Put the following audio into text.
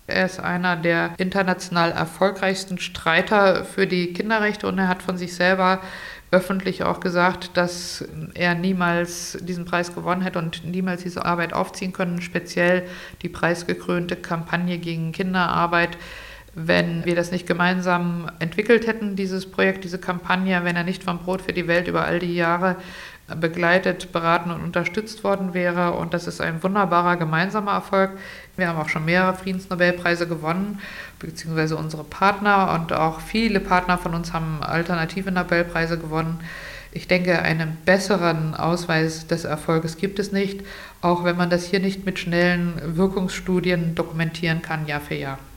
Er ist einer der international erfolgreichsten Streiter für die Kinderrechte und er hat von sich selber öffentlich auch gesagt, dass er niemals diesen Preis gewonnen hätte und niemals diese Arbeit aufziehen können, speziell die preisgekrönte Kampagne gegen Kinderarbeit, wenn wir das nicht gemeinsam entwickelt hätten, dieses Projekt, diese Kampagne, wenn er nicht vom Brot für die Welt über all die Jahre begleitet, beraten und unterstützt worden wäre. Und das ist ein wunderbarer gemeinsamer Erfolg. Wir haben auch schon mehrere Friedensnobelpreise gewonnen, beziehungsweise unsere Partner und auch viele Partner von uns haben alternative Nobelpreise gewonnen. Ich denke, einen besseren Ausweis des Erfolges gibt es nicht, auch wenn man das hier nicht mit schnellen Wirkungsstudien dokumentieren kann, Jahr für Jahr.